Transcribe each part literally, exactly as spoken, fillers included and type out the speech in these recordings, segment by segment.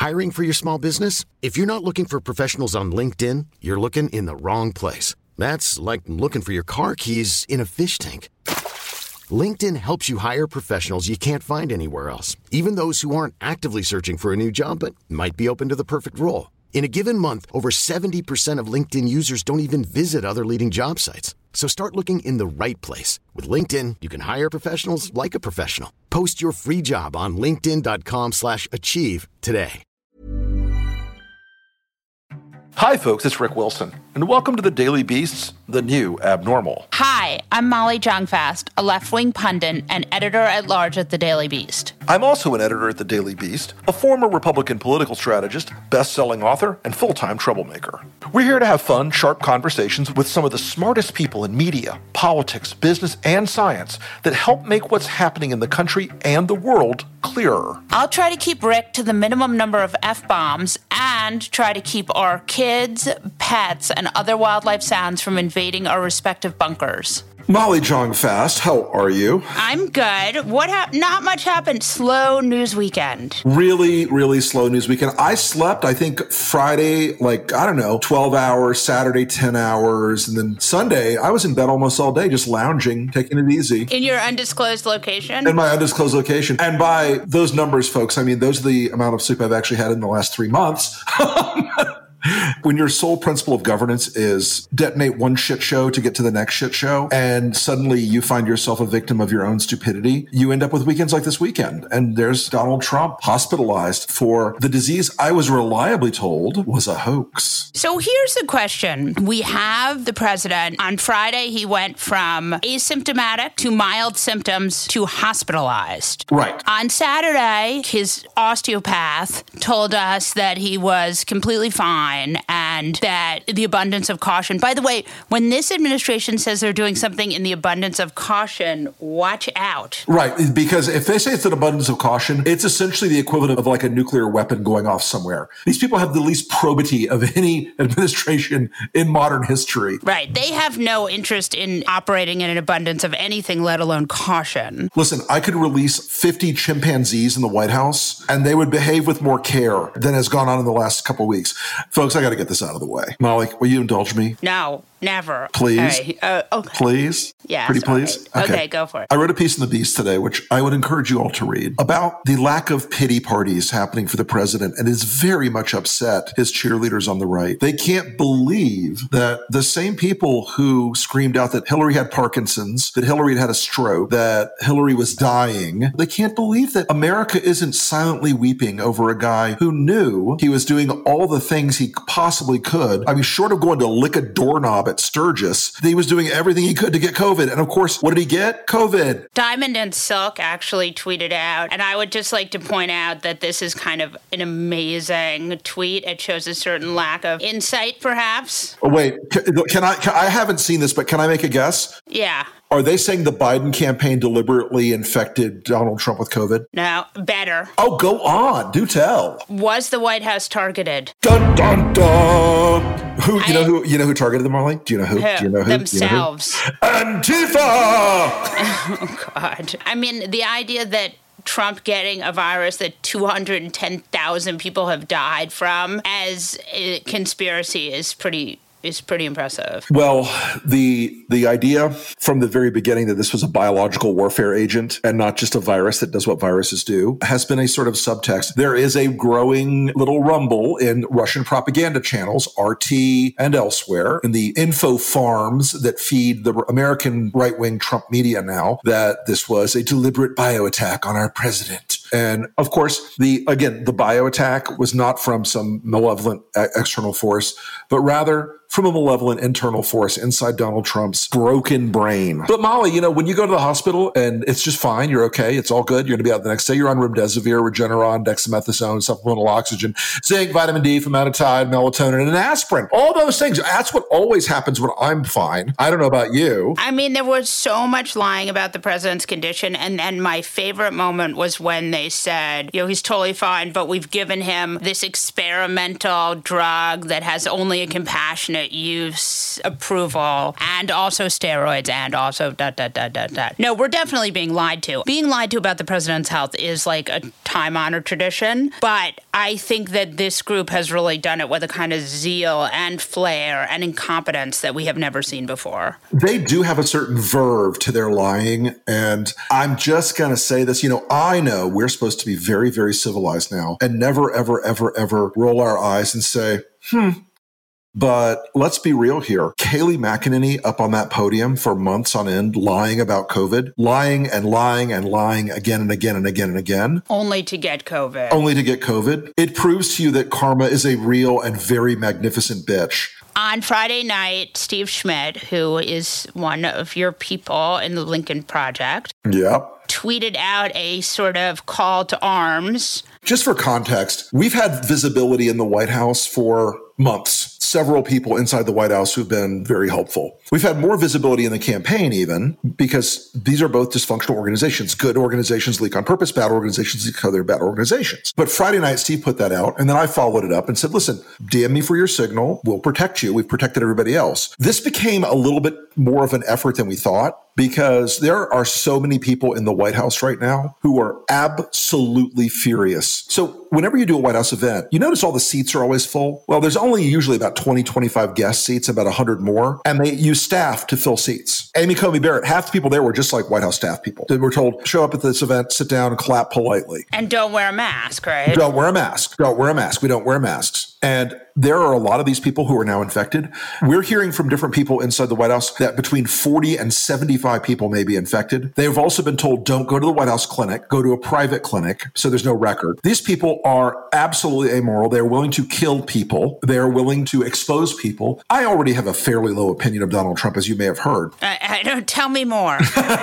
Hiring for your small business? If you're not looking for professionals on LinkedIn, you're looking in the wrong place. That's like looking for your car keys in a fish tank. LinkedIn helps you hire professionals you can't find anywhere else, even those who aren't actively searching for a new job but might be open to the perfect role. In a given month, over seventy percent of LinkedIn users don't even visit other leading job sites. So start looking in the right place. With LinkedIn, you can hire professionals like a professional. Post your free job on linkedin.com slash achieve today. Hi, folks, it's Rick Wilson, and welcome to the Daily Beast's The New Abnormal. Hi, I'm Molly Jong-Fast, a left-wing pundit and editor-at-large at The Daily Beast. I'm also an editor at The Daily Beast, a former Republican political strategist, best-selling author, and full-time troublemaker. We're here to have fun, sharp conversations with some of the smartest people in media, politics, business, and science that help make what's happening in the country and the world clearer. I'll try to keep Rick to the minimum number of F-bombs and try to keep our kids, pets, and other wildlife sounds from invading our respective bunkers. Molly Jong-Fast, how are you? I'm good. What hap- Not much happened. Slow news weekend. Really, really slow news weekend. I slept, I think, Friday, like, I don't know, twelve hours, Saturday, ten hours, and then Sunday, I was in bed almost all day, just lounging, taking it easy. In your undisclosed location? In my undisclosed location. And by those numbers, folks, I mean, those are the amount of sleep I've actually had in the last three months. When your sole principle of governance is detonate one shit show to get to the next shit show, and suddenly you find yourself a victim of your own stupidity, you end up with weekends like this weekend. And there's Donald Trump hospitalized for the disease I was reliably told was a hoax. So here's the question. We have the president. On Friday, he went from asymptomatic to mild symptoms to hospitalized. Right. On Saturday, his osteopath told us that he was completely fine and that the abundance of caution. By the way, when this administration says they're doing something in the abundance of caution, watch out. Right, because if they say it's an abundance of caution, it's essentially the equivalent of like a nuclear weapon going off somewhere. These people have the least probity of any administration in modern history. Right. They have no interest in operating in an abundance of anything, let alone caution. Listen, I could release fifty chimpanzees in the White House, and they would behave with more care than has gone on in the last couple of weeks. Folks, I got to get this out of the way. Molly, will you indulge me? No, never. Please? Right. Uh, okay. Please? Yeah. Pretty please? Right. Okay. okay, go for it. I wrote a piece in The Beast today, which I would encourage you all to read, about the lack of pity parties happening for the president, and is very much upset his cheerleaders on the right. They can't believe that the same people who screamed out that Hillary had Parkinson's, that Hillary had had a stroke, that Hillary was dying, they can't believe that America isn't silently weeping over a guy who knew he was doing all the things he possibly could. I mean, short of going to lick a doorknob at Sturgis, he was doing everything he could to get COVID. And of course, what did he get? COVID. Diamond and Silk actually tweeted out, and I would just like to point out that this is kind of an amazing tweet. It shows a certain lack of insight, perhaps. Oh, wait, can I, can, I haven't seen this, but can I make a guess? Yeah. Are they saying the Biden campaign deliberately infected Donald Trump with COVID? No, better. Oh, go on. Do tell. Was the White House targeted? Dun, dun, dun. Who, you I, know who, you know who targeted them, Marlene? Do you know who? who? Do you know who? Themselves. You know who? Antifa! Oh, God. I mean, the idea that Trump getting a virus that two hundred ten thousand people have died from as a conspiracy is pretty is pretty impressive. Well, the the idea from the very beginning that this was a biological warfare agent and not just a virus that does what viruses do has been a sort of subtext. There is a growing little rumble in Russian propaganda channels, R T and elsewhere, in the info farms that feed the American right-wing Trump media now, that this was a deliberate bioattack on our president. And of course, the again, the bioattack was not from some malevolent external force, but rather from a malevolent internal force inside Donald Trump's broken brain. But Molly, you know, when you go to the hospital and it's just fine, you're okay, it's all good, you're going to be out the next day, you're on remdesivir, Regeneron, dexamethasone, supplemental oxygen, zinc, vitamin D, formaldehyde, melatonin, and an aspirin. All those things. That's what always happens when I'm fine. I don't know about you. I mean, there was so much lying about the president's condition, and then my favorite moment was when they they said, you know, he's totally fine, but we've given him this experimental drug that has only a compassionate use approval and also steroids and also da, da, da, da, da. No, we're definitely being lied to. Being lied to about the president's health is like a time-honored tradition, but I think that this group has really done it with a kind of zeal and flair and incompetence that we have never seen before. They do have a certain verve to their lying, and I'm just going to say this. You know, I know we're supposed to be very, very civilized now and never, ever, ever, ever roll our eyes and say, hmm. But let's be real here. Kayleigh McEnany up on that podium for months on end, lying about COVID, lying and lying and lying again and again and again and again. Only to get COVID. Only to get COVID. It proves to you that karma is a real and very magnificent bitch. On Friday night, Steve Schmidt, who is one of your people in the Lincoln Project, yep, tweeted out a sort of call to arms. Just for context, we've had visibility in the White House for months. Several people inside the White House who've been very helpful. We've had more visibility in the campaign even because these are both dysfunctional organizations. Good organizations leak on purpose, bad organizations leak other bad organizations. But Friday night, Steve put that out, and then I followed it up and said, listen, D M me for your signal. We'll protect you. We've protected everybody else. This became a little bit more of an effort than we thought because there are so many people in the White House right now who are absolutely furious. So whenever you do a White House event, you notice all the seats are always full. Well, there's only usually about twenty, twenty-five guest seats, about one hundred more, and they use staff to fill seats. Amy Coney Barrett, half the people there were just like White House staff people. They were told, show up at this event, sit down and clap politely. And don't wear a mask, right? Don't wear a mask. Don't wear a mask. We don't wear masks. And there are a lot of these people who are now infected. We're hearing from different people inside the White House that between forty and seventy-five people may be infected. They have also been told, don't go to the White House clinic, go to a private clinic, so there's no record. These people are absolutely amoral. They're willing to kill people. They're willing to expose people. I already have a fairly low opinion of Donald Trump, as you may have heard. I, I don't, tell me more.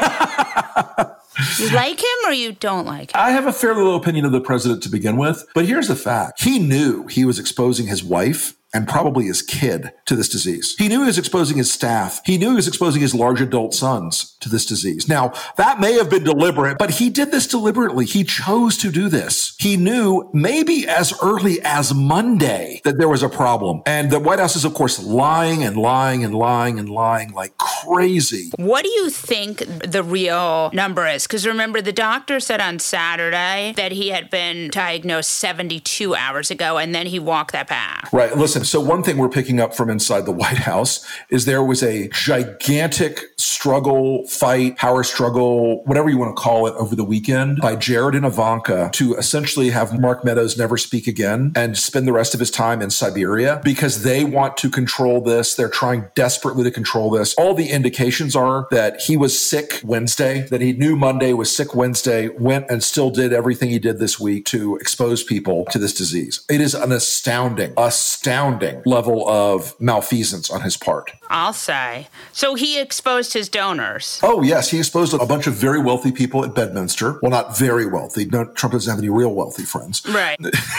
You like him or you don't like him? I have a fairly low opinion of the president to begin with, but here's the fact. He knew he was exposing his wife and probably his kid to this disease. He knew he was exposing his staff. He knew he was exposing his large adult sons to this disease. Now, that may have been deliberate, but he did this deliberately. He chose to do this. He knew maybe as early as Monday that there was a problem. And the White House is, of course, lying and lying and lying and lying like crazy. What do you think the real number is? Because remember, the doctor said on Saturday that he had been diagnosed seventy-two hours ago, and then he walked that path. Right. Listen, so one thing we're picking up from inside the White House is there was a gigantic struggle, fight, power struggle, whatever you want to call it, over the weekend by Jared and Ivanka to essentially have Mark Meadows never speak again and spend the rest of his time in Siberia because they want to control this. They're trying desperately to control this. All the indications are that he was sick Wednesday, that he knew Monday was sick Wednesday, went and still did everything he did this week to expose people to this disease. It is an astounding, astounding level of malfeasance on his part. I'll say. So he exposed his donors. Oh, yes. He exposed a bunch of very wealthy people at Bedminster. Well, not very wealthy. No, Trump doesn't have any real wealthy friends. Right.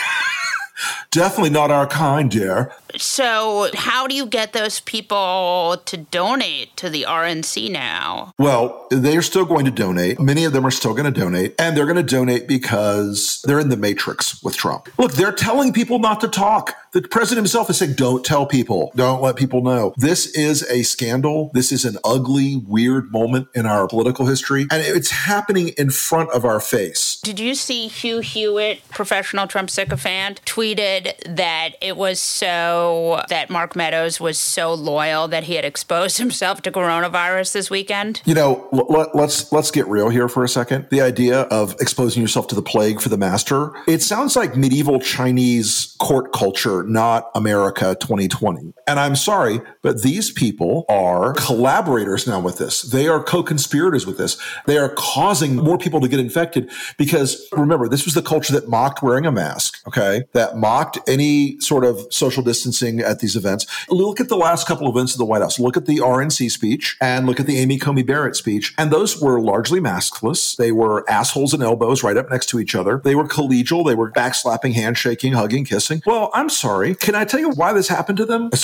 Definitely not our kind, dear. So how do you get those people to donate to the R N C now? Well, they're still going to donate. Many of them are still going to donate, and they're going to donate because they're in the matrix with Trump. Look, they're telling people not to talk. The president himself is saying, don't tell people. Don't let people know. This is a scandal. This is an ugly, weird moment in our political history, and it's happening in front of our face. Did you see Hugh Hewitt, professional Trump sycophant, tweeted that it was so that Mark Meadows was so loyal that he had exposed himself to coronavirus this weekend? You know, let, let's let's get real here for a second. The idea of exposing yourself to the plague for the master, it sounds like medieval Chinese court culture, not America twenty twenty. And I'm sorry, but these people are collaborators now with this. They are co-conspirators with this. They are causing more people to get infected because, remember, this was the culture that mocked wearing a mask, okay? That mocked any sort of social distancing at these events. Look at the last couple of events of the White House. Look at the R N C speech and look at the Amy Coney Barrett speech. And those were largely maskless. They were assholes and elbows right up next to each other. They were collegial. They were backslapping, handshaking, hugging, kissing. Well, I'm sorry. Can I tell you why this happened to them? Aside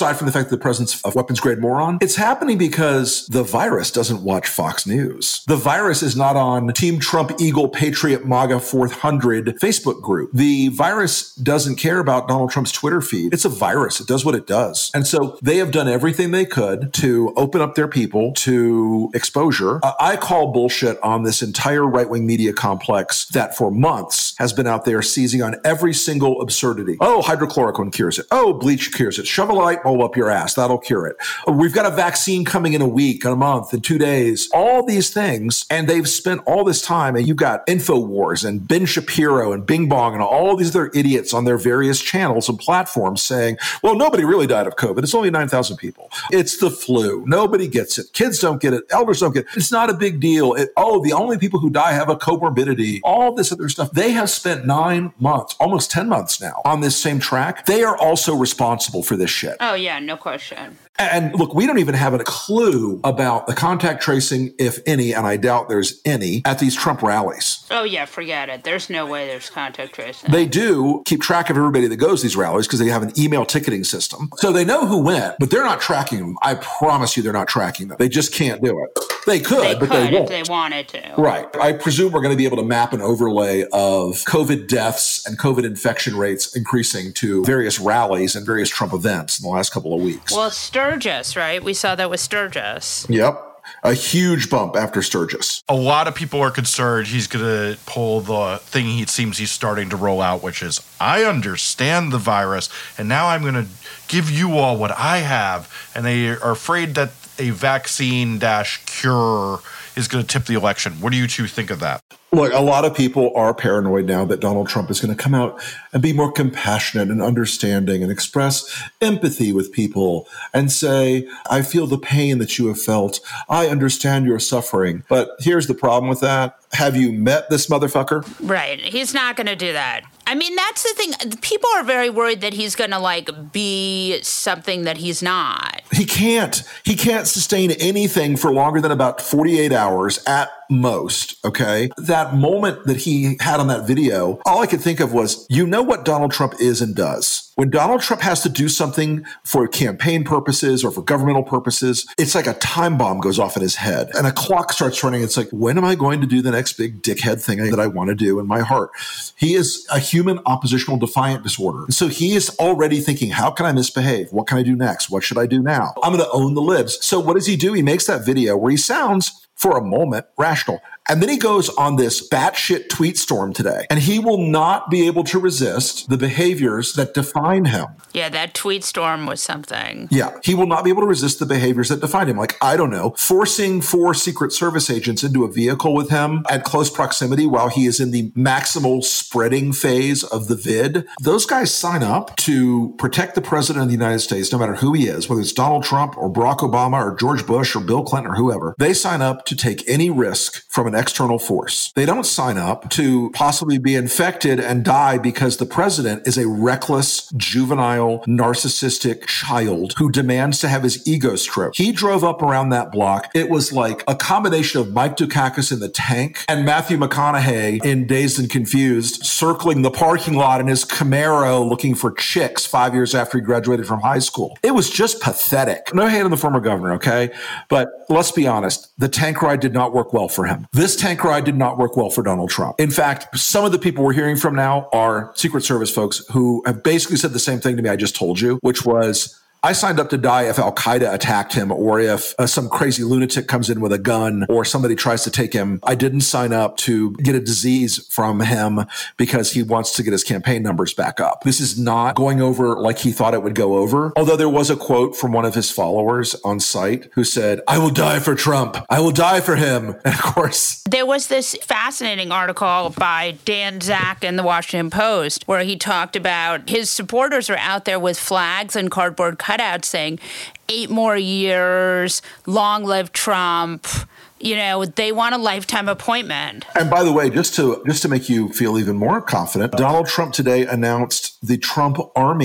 aside from the fact that the president's a weapons-grade moron, it's happening because the virus doesn't watch Fox News. The virus is not on Team Trump, Eagle, Patriot, MAGA four hundred Facebook group. The virus doesn't care about Donald Trump's Twitter feed. It's a virus. It does what it does. And so they have done everything they could to open up their people to exposure. Uh, I call bullshit on this entire right-wing media complex that for months has been out there seizing on every single absurdity. Oh, hydrochloroquine cures it. Oh, bleach cures it. Shove a light bulb up your ass. That'll cure it. Oh, we've got a vaccine coming in a week, in a month, in two days. All these things. And they've spent all this time, and you've got InfoWars and Ben Shapiro and Bing Bong and all these other idiots on their various channels and platforms saying, well, nobody really died of COVID. It's only nine thousand people. It's the flu. Nobody gets it. Kids don't get it. Elders don't get it. It's not a big deal. It, oh, the only people who die have a comorbidity. All this other stuff. They have spent nine months, almost ten months now on this same track. They are also responsible for this shit. Oh, yeah, no question. And look, we don't even have a clue about the contact tracing, if any, and I doubt there's any, at these Trump rallies. Oh, yeah, forget it. There's no way there's contact tracing. They do keep track of everybody that goes to these rallies because they have an email ticketing system. So they know who went, but they're not tracking them. I promise you they're not tracking them. They just can't do it. They could, they but could they won't. If they wanted to. Right. I presume we're going to be able to map an overlay of COVID deaths and COVID infection rates increasing to various rallies and various Trump events in the last couple of weeks. Well, Sturgis, right? We saw that with Sturgis. Yep. A huge bump after Sturgis. A lot of people are concerned he's going to pull the thing he seems he's starting to roll out, which is, I understand the virus, and now I'm going to give you all what I have. And they are afraid that a vaccine dash cure is going to tip the election. What do you two think of that? Look, a lot of people are paranoid now that Donald Trump is going to come out and be more compassionate and understanding and express empathy with people and say, I feel the pain that you have felt. I understand your suffering. But here's the problem with that. Have you met this motherfucker? Right. He's not going to do that. I mean, that's the thing. People are very worried that he's going to, like, be something that he's not. He can't. He can't sustain anything for longer than about forty-eight hours at most, okay? That moment that he had on that video, all I could think of was, you know what Donald Trump is and does. When Donald Trump has to do something for campaign purposes or for governmental purposes, it's like a time bomb goes off in his head and a clock starts running. It's like, when am I going to do the next big dickhead thing that I want to do in my heart? He is a human oppositional defiant disorder. And so he is already thinking, how can I misbehave? What can I do next? What should I do now? I'm going to own the libs. So what does he do? He makes that video where he sounds, for a moment, rational. And then he goes on this batshit tweet storm today, and he will not be able to resist the behaviors that define him. Yeah, that tweet storm was something. Yeah, he will not be able to resist the behaviors that define him. Like, I don't know, forcing four Secret Service agents into a vehicle with him at close proximity while he is in the maximal spreading phase of the vid. Those guys sign up to protect the president of the United States, no matter who he is, whether it's Donald Trump or Barack Obama or George Bush or Bill Clinton or whoever. They sign up to take any risk from an external force. They don't sign up to possibly be infected and die because the president is a reckless, juvenile, narcissistic child who demands to have his ego stroked. He drove up around that block. It was like a combination of Mike Dukakis in The Tank and Matthew McConaughey in Dazed and Confused circling the parking lot in his Camaro looking for chicks five years after he graduated from high school. It was just pathetic. No hate on the former governor, okay? But let's be honest. The tank ride did not work well for him. This tank ride did not work well for Donald Trump. In fact, some of the people we're hearing from now are Secret Service folks who have basically said the same thing to me I just told you, which was, I signed up to die if Al-Qaeda attacked him or if uh, some crazy lunatic comes in with a gun or somebody tries to take him. I didn't sign up to get a disease from him because he wants to get his campaign numbers back up. This is not going over like he thought it would go over. Although there was a quote from one of his followers on site who said, I will die for Trump. I will die for him. And of course, there was this fascinating article by Dan Zak in the Washington Post where he talked about his supporters are out there with flags and cardboard cutouts saying eight more years, long live Trump. You know, they want a lifetime appointment. And by the way, just to just to make you feel even more confident, Donald Trump today announced the Trump Army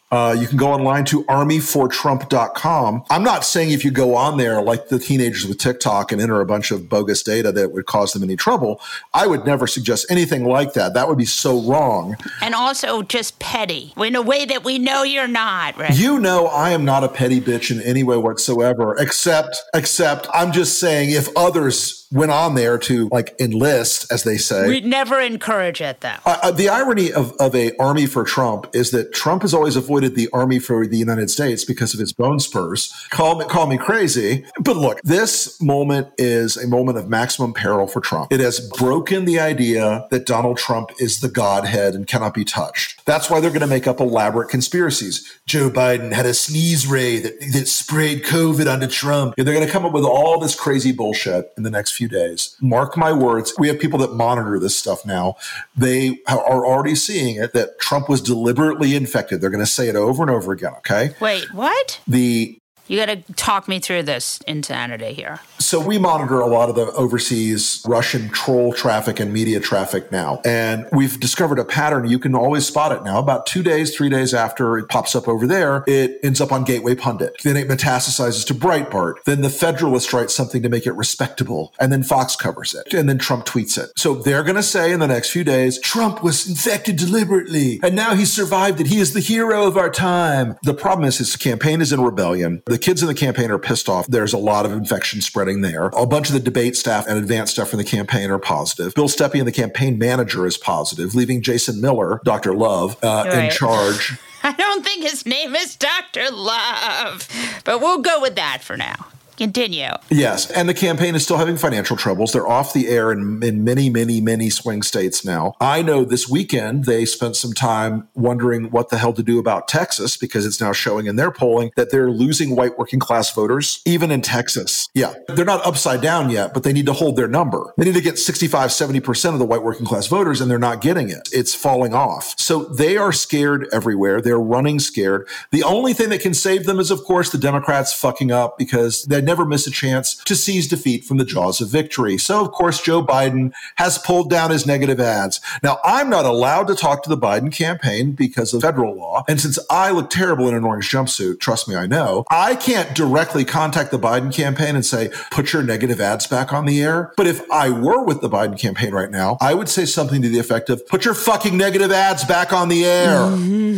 Uh, you can go online to army for trump dot com. I'm not saying if you go on there like the teenagers with TikTok and enter a bunch of bogus data that would cause them any trouble. I would never suggest anything like that. That would be so wrong. And also just petty in a way that we know you're not, right? You know I am not a petty bitch in any way whatsoever, except, except I'm just saying if others went on there to like enlist, as they say. We'd never encourage it, though. Uh, the irony of, of a army for Trump is that Trump has always avoided the army for the United States because of his bone spurs. Call me, call me crazy. But look, this moment is a moment of maximum peril for Trump. It has broken the idea that Donald Trump is the Godhead and cannot be touched. That's why they're going to make up elaborate conspiracies. Joe Biden had a sneeze ray that, that sprayed COVID onto Trump. And they're going to come up with all this crazy bullshit in the next few days. Mark my words. We have people that monitor this stuff now. They are already seeing it, that Trump was deliberately infected. They're going to say it over and over again, okay? Wait, what? The You got to talk me through this insanity here. So we monitor a lot of the overseas Russian troll traffic and media traffic now. And we've discovered a pattern. You can always spot it now. About two days, three days after it pops up over there, it ends up on Gateway Pundit. Then it metastasizes to Breitbart. Then the Federalist writes something to make it respectable. And then Fox covers it. And then Trump tweets it. So they're going to say in the next few days, Trump was infected deliberately. And now he survived it. He is the hero of our time. The problem is his campaign is in rebellion. The kids in the campaign are pissed off. There's a lot of infection spreading there. A bunch of the debate staff and advanced staff from the campaign are positive. Bill Steppe and the campaign manager is positive, leaving Jason Miller, Doctor Love, uh, right. in charge. I don't think his name is Doctor Love, but we'll go with that for now. Continue. Yes. And the campaign is still having financial troubles. They're off the air in, in many, many, many swing states now. I know this weekend they spent some time wondering what the hell to do about Texas, because it's now showing in their polling that they're losing white working class voters, even in Texas. Yeah. They're not upside down yet, but they need to hold their number. They need to get sixty-five, seventy percent of the white working class voters, and they're not getting it. It's falling off. So they are scared everywhere. They're running scared. The only thing that can save them is, of course, the Democrats fucking up, because they never miss a chance to seize defeat from the jaws of victory. So, of course, Joe Biden has pulled down his negative ads. Now, I'm not allowed to talk to the Biden campaign because of federal law. And since I look terrible in an orange jumpsuit, trust me, I know, I can't directly contact the Biden campaign and say, put your negative ads back on the air. But if I were with the Biden campaign right now, I would say something to the effect of, put your fucking negative ads back on the air.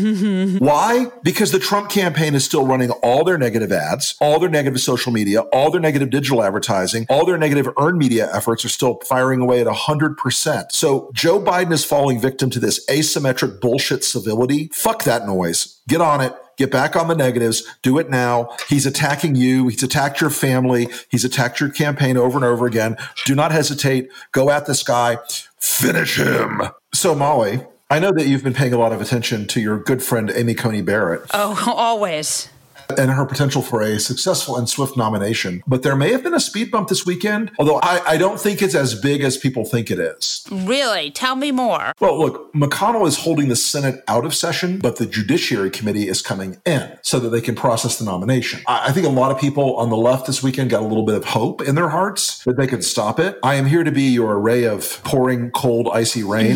Why? Because the Trump campaign is still running all their negative ads, all their negative social media, all their negative digital advertising, all their negative earned media efforts are still firing away at one hundred percent. So Joe Biden is falling victim to this asymmetric bullshit civility. Fuck that noise. Get on it. Get back on the negatives. Do it now. He's attacking you. He's attacked your family. He's attacked your campaign over and over again. Do not hesitate. Go at this guy. Finish him. So, Molly, I know that you've been paying a lot of attention to your good friend, Amy Coney Barrett. Oh, always. And her potential for a successful and swift nomination. But there may have been a speed bump this weekend, although I, I don't think it's as big as people think it is. Really? Tell me more. Well, look, McConnell is holding the Senate out of session, but the Judiciary Committee is coming in so that they can process the nomination. I, I think a lot of people on the left this weekend got a little bit of hope in their hearts that they could stop it. I am here to be your ray of pouring cold, icy rain.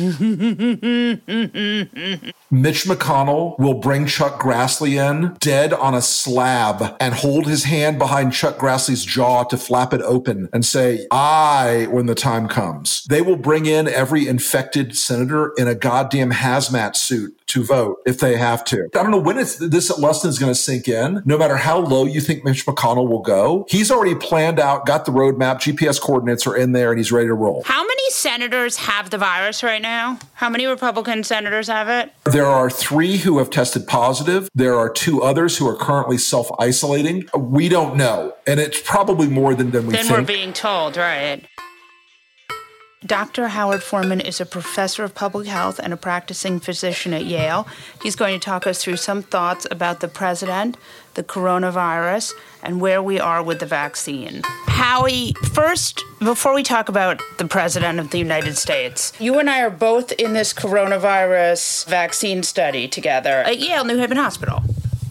Mitch McConnell will bring Chuck Grassley in dead on a slab and hold his hand behind Chuck Grassley's jaw to flap it open and say, I, when the time comes. They will bring in every infected senator in a goddamn hazmat suit to vote if they have to. I don't know when it's, this lesson is going to sink in. No matter how low you think Mitch McConnell will go, he's already planned out, got the roadmap, G P S coordinates are in there, and he's ready to roll. How many senators have the virus right now? How many Republican senators have it? There are three who have tested positive. There are two others who are currently self-isolating. We don't know. And it's probably more than, than we Than think. we're being told, right? Doctor Howard Foreman is a professor of public health and a practicing physician at Yale. He's going to talk us through some thoughts about the president, the coronavirus, and where we are with the vaccine. Howie, first, before we talk about the president of the United States, you and I are both in this coronavirus vaccine study together at Yale New Haven Hospital.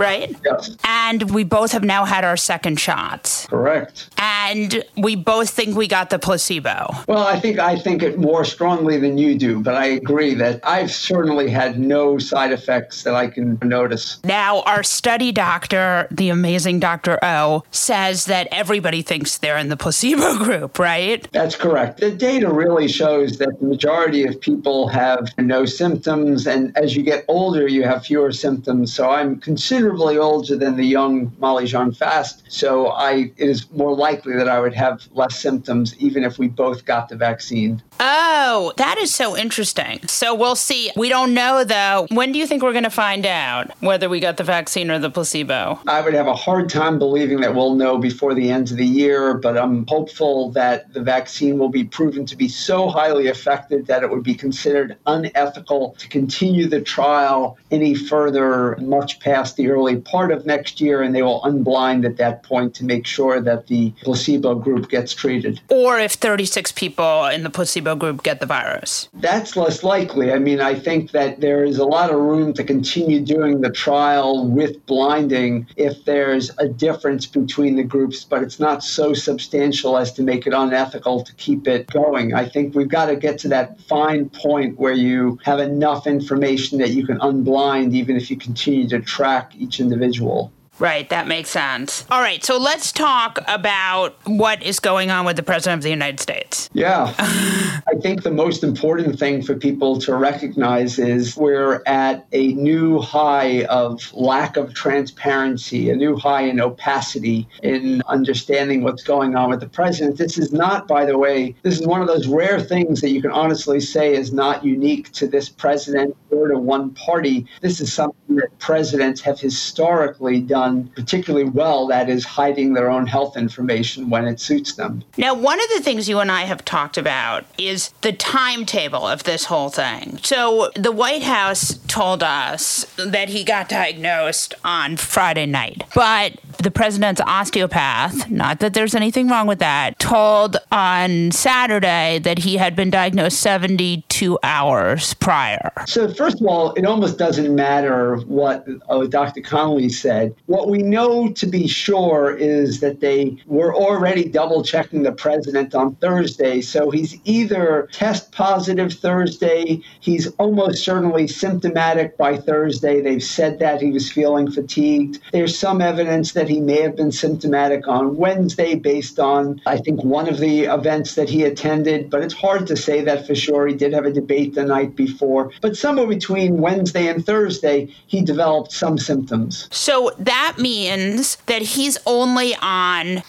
right? Yes. And we both have now had our second shots. Correct. And we both think we got the placebo. Well, I think I think it more strongly than you do, but I agree that I've certainly had no side effects that I can notice. Now, our study doctor, the amazing Doctor O, says that everybody thinks they're in the placebo group, right? That's correct. The data really shows that the majority of people have no symptoms, and as you get older, you have fewer symptoms. So I'm considerably older than the young Molly Jean Fast, so I it is more likely that I would have less symptoms even if we both got the vaccine. Oh, that is so interesting. So we'll see. We don't know, though. When do you think we're going to find out whether we got the vaccine or the placebo? I would have a hard time believing that we'll know before the end of the year, but I'm hopeful that the vaccine will be proven to be so highly effective that it would be considered unethical to continue the trial any further, much past the early part of next year, and they will unblind at that point to make sure that the placebo group gets treated. Or if thirty-six people in the placebo group get the virus. That's less likely. I mean, I think that there is a lot of room to continue doing the trial with blinding if there's a difference between the groups, but it's not so substantial as to make it unethical to keep it going. I think we've got to get to that fine point where you have enough information that you can unblind even if you continue to track each individual. Right, that makes sense. All right, so let's talk about what is going on with the President of the United States. Yeah. I think the most important thing for people to recognize is we're at a new high of lack of transparency, a new high in opacity in understanding what's going on with the president. This is not, by the way, this is one of those rare things that you can honestly say is not unique to this president or to one party. This is something that presidents have historically done particularly well, that is hiding their own health information when it suits them. Now, one of the things you and I have talked about is the timetable of this whole thing. So the White House told us that he got diagnosed on Friday night, but the president's osteopath, not that there's anything wrong with that, told on Saturday that he had been diagnosed seventy-two hours prior. So first of all, it almost doesn't matter what uh, Doctor Connolly said. What we know to be sure is that they were already double checking the president on Thursday. So he's either test positive Thursday, he's almost certainly symptomatic by Thursday. They've said that he was feeling fatigued. There's some evidence that he may have been symptomatic on Wednesday based on, I think, one of the events that he attended, but it's hard to say that for sure. He did have a debate the night before, but somewhere between Wednesday and Thursday, he developed some symptoms. So that means that he's only on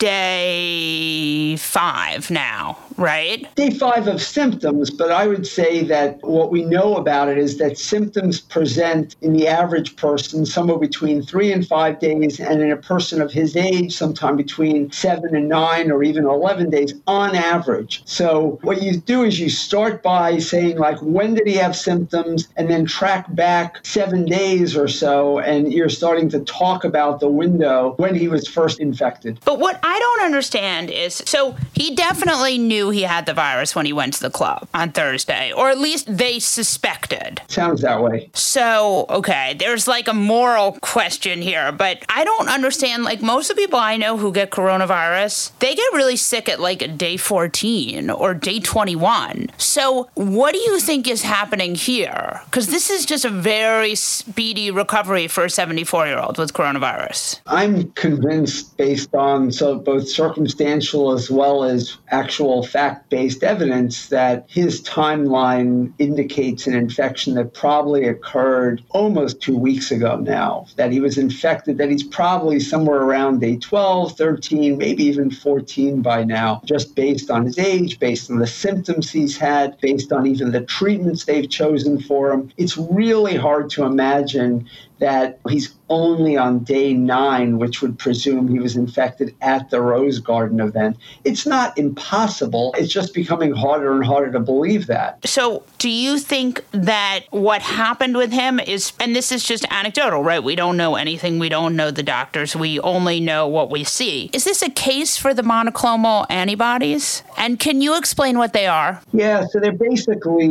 day five now, right? Day five of symptoms, but I would say that what we know about it is that symptoms present in the average person somewhere between three and five days, and in a person of his age, sometime between seven and nine or even eleven days on average. So what you do is you start by saying, like, when did he have symptoms, and then track back seven days or so, and you're starting to talk about the window when he was first infected. But what I don't understand is, so he definitely knew he had the virus when he went to the club on Thursday, or at least they suspected. Sounds that way. So, okay, there's like a moral question here, but I don't understand, like most of the people I know who get coronavirus, they get really sick at like day fourteen or day twenty-one. So what do you think is happening here? Because this is just a very speedy recovery for a seventy-four-year-old with coronavirus. I'm convinced, based on so both circumstantial as well as actual fact-based evidence, that his timeline indicates an infection that probably occurred almost two weeks ago now, that he was infected, that he's probably somewhere around day twelve, thirteen, maybe even fourteen by now, just based on his age, based on the symptoms he's had, based on even the treatments they've chosen for him. It's really hard to imagine that he's only on day nine, which would presume he was infected at the Rose Garden event. It's not impossible. It's just becoming harder and harder to believe that. So do you think that what happened with him is, and this is just anecdotal, right? We don't know anything. We don't know the doctors. We only know what we see. Is this a case for the monoclonal antibodies? And can you explain what they are? Yeah, so they're basically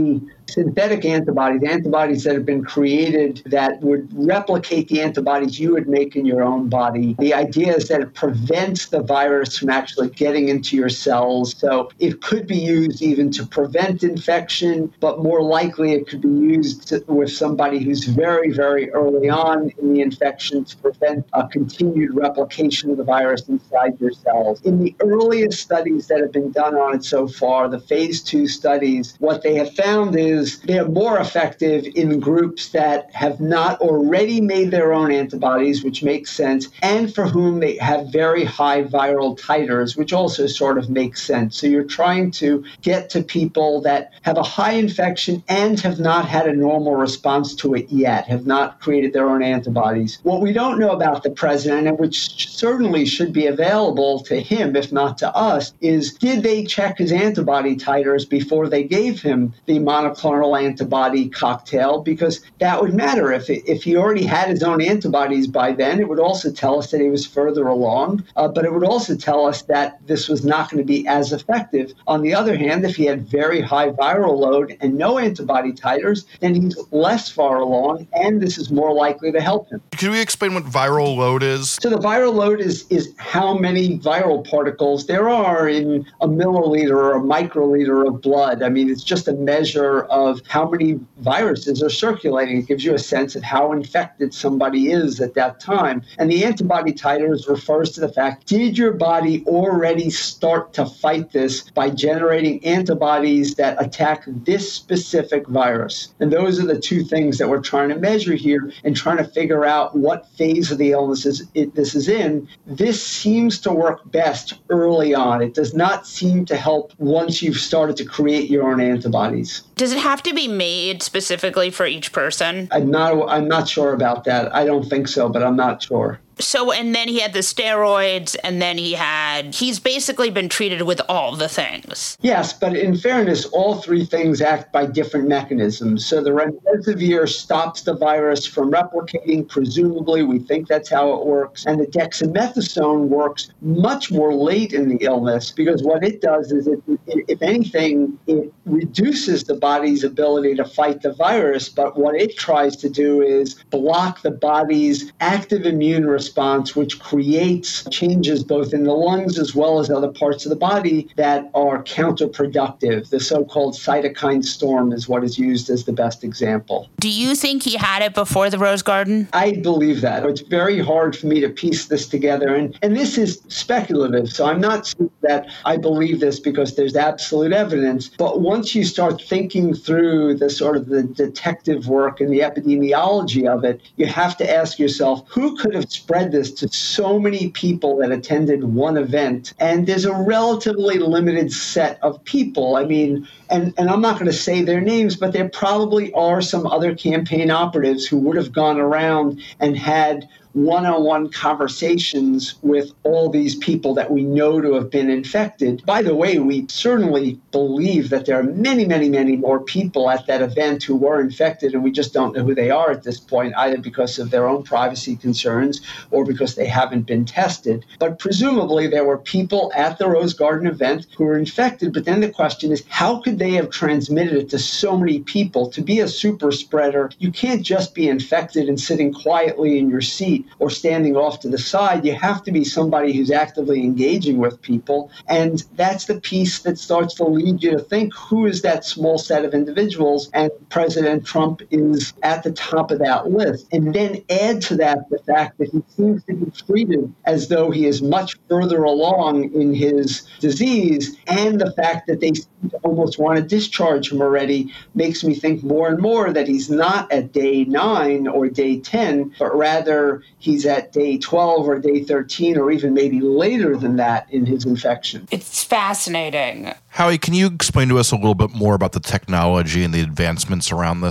synthetic antibodies, antibodies that have been created that would replicate the antibodies you would make in your own body. The idea is that it prevents the virus from actually getting into your cells. So it could be used even to prevent infection, but more likely it could be used to, with somebody who's very, very early on in the infection to prevent a continued replication of the virus inside your cells. In the earliest studies that have been done on it so far, the phase two studies, what they have found is they're more effective in groups that have not already made their own antibodies, which makes sense, and for whom they have very high viral titers, which also sort of makes sense. So you're trying to get to people that have a high infection and have not had a normal response to it yet, have not created their own antibodies. What we don't know about the president, and which certainly should be available to him, if not to us, is did they check his antibody titers before they gave him the monoclonal antibody cocktail? Because that would matter. If, it, if he already had his own antibodies by then, it would also tell us that he was further along, uh, but it would also tell us that this was not going to be as effective. On the other hand, if he had very high viral load and no antibody titers, then he's less far along, and this is more likely to help him. Can we explain what viral load is? So the viral load is, is how many viral particles there are in a milliliter or a microliter of blood. I mean, it's just a measure of how many viruses are circulating. It gives you a sense of how infected somebody is at that time. And the antibody titers refers to the fact, did your body already start to fight this by generating antibodies that attack this specific virus? And those are the two things that we're trying to measure here and trying to figure out what phase of the illness is, it, this is in. This seems to work best early on. It does not seem to help once you've started to create your own antibodies. Does it have to be made specifically for each person? I'm not, I'm not sure about that. I don't think so, but I'm not sure. So, and then he had the steroids, and then he had, he's basically been treated with all the things. Yes, but in fairness, all three things act by different mechanisms. So the remdesivir stops the virus from replicating, presumably, we think that's how it works. And the dexamethasone works much more late in the illness, because what it does is, it, it, if anything, it reduces the body's ability to fight the virus, but what it tries to do is block the body's active immune response response, which creates changes both in the lungs as well as other parts of the body that are counterproductive. The so-called cytokine storm is what is used as the best example. Do you think he had it before the Rose Garden? I believe that. It's very hard for me to piece this together. And, and this is speculative, so I'm not saying that I believe this because there's absolute evidence. But once you start thinking through the sort of the detective work and the epidemiology of it, you have to ask yourself, who could have spread this to so many people that attended one event? And there's a relatively limited set of people. I mean, and, and I'm not going to say their names, but there probably are some other campaign operatives who would have gone around and had one-on-one conversations with all these people that we know to have been infected. By the way, we certainly believe that there are many, many, many more people at that event who were infected, and we just don't know who they are at this point, either because of their own privacy concerns or because they haven't been tested. But presumably there were people at the Rose Garden event who were infected, but then the question is, how could they have transmitted it to so many people? To be a super spreader, you can't just be infected and sitting quietly in your seat or standing off to the side. You have to be somebody who's actively engaging with people. And that's the piece that starts to lead you to think, who is that small set of individuals? And President Trump is at the top of that list. And then add to that the fact that he seems to be treated as though he is much further along in his disease, and the fact that they seem to almost want to discharge him already makes me think more and more that he's not at day nine or day ten, but rather he's at day twelve or day thirteen, or even maybe later than that in his infection. It's fascinating. Howie, can you explain to us a little bit more about the technology and the advancements around this?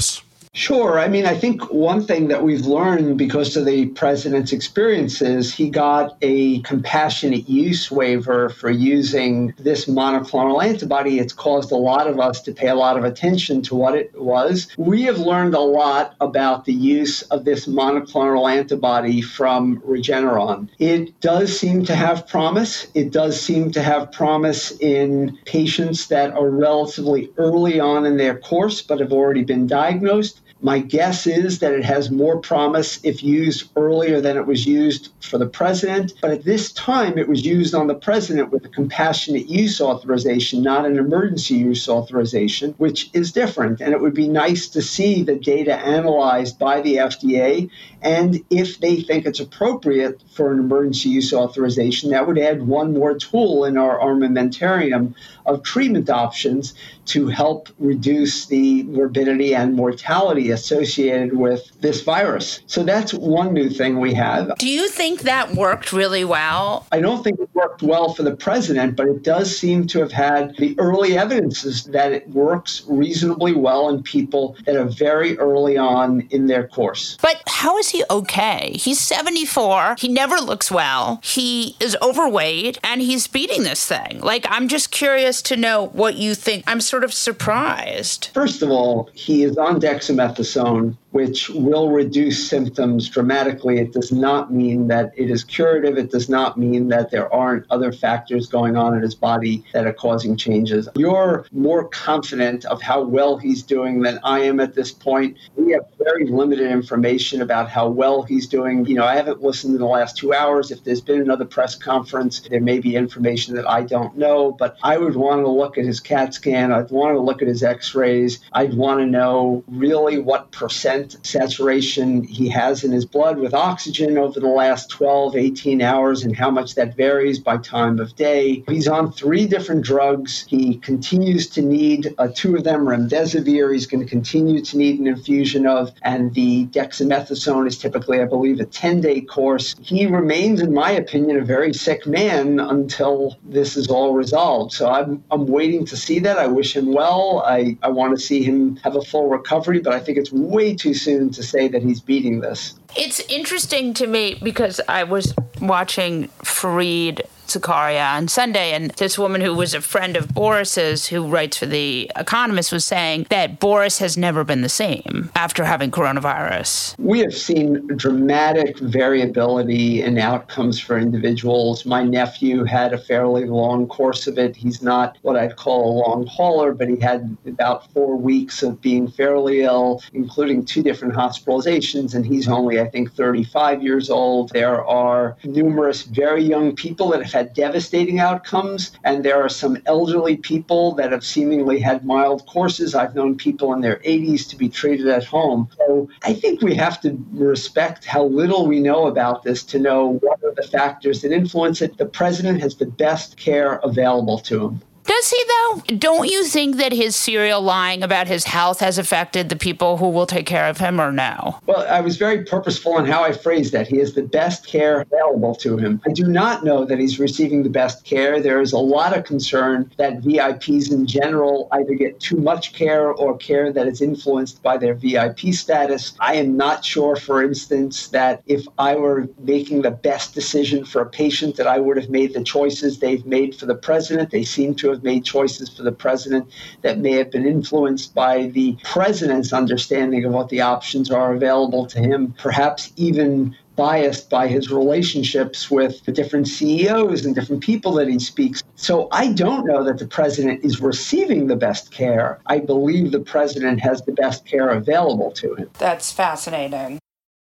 Sure. I mean, I think one thing that we've learned because of the president's experiences, he got a compassionate use waiver for using this monoclonal antibody. It's caused a lot of us to pay a lot of attention to what it was. We have learned a lot about the use of this monoclonal antibody from Regeneron. It does seem to have promise. It does seem to have promise in patients that are relatively early on in their course but have already been diagnosed. My guess is that it has more promise if used earlier than it was used for the president. But at this time, it was used on the president with a compassionate use authorization, not an emergency use authorization, which is different. And it would be nice to see the data analyzed by the F D A. And if they think it's appropriate for an emergency use authorization, that would add one more tool in our armamentarium of treatment options to help reduce the morbidity and mortality associated with this virus. So that's one new thing we have. Do you think that worked really well? I don't think it worked well for the president, but it does seem to have had the early evidences that it works reasonably well in people that are very early on in their course. But how is he okay? He's seventy-four. He never looks well. He is overweight and he's beating this thing. Like, I'm just curious to know what you think. I'm sort of surprised. First of all, he is on dexamethasone, which will reduce symptoms dramatically. It does not mean that it is curative. It does not mean that there aren't other factors going on in his body that are causing changes. You're more confident of how well he's doing than I am at this point. We have very limited information about how well he's doing. You know, I haven't listened in the last two hours. If there's been another press conference, there may be information that I don't know, but I would want to look at his CAT scan. I'd want to look at his x-rays. I'd want to know really what percent saturation he has in his blood with oxygen over the last twelve, eighteen hours and how much that varies by time of day. He's on three different drugs. He continues to need uh, two of them, remdesivir, he's going to continue to need an infusion of, and the dexamethasone is typically, I believe, a ten-day course. He remains, in my opinion, a very sick man until this is all resolved. So I'm, I'm waiting to see that. I wish him well. I, I want to see him have a full recovery, but I think it's way too soon to say that he's beating this. It's interesting to me because I was watching Fareed Zakaria on Sunday, and this woman who was a friend of Boris's, who writes for The Economist, was saying that Boris has never been the same after having coronavirus. We have seen dramatic variability in outcomes for individuals. My nephew had a fairly long course of it. He's not what I'd call a long hauler, but he had about four weeks of being fairly ill, including two different hospitalizations, and he's only, I think, thirty-five years old. There are numerous very young people that have had devastating outcomes, and there are some elderly people that have seemingly had mild courses. I've known people in their eighties to be treated at home. So I think we have to respect how little we know about this to know what are the factors that influence it. The president has the best care available to him. Does he, though? Don't you think that his serial lying about his health has affected the people who will take care of him, or no? Well, I was very purposeful in how I phrased that. He has the best care available to him. I do not know that he's receiving the best care. There is a lot of concern that V I Ps in general either get too much care or care that is influenced by their V I P status. I am not sure, for instance, that if I were making the best decision for a patient, that I would have made the choices they've made for the president. They seem to have made choices for the president that may have been influenced by the president's understanding of what the options are available to him, perhaps even biased by his relationships with the different C E Os and different people that he speaks. So I don't know that the president is receiving the best care. I believe the president has the best care available to him. That's fascinating.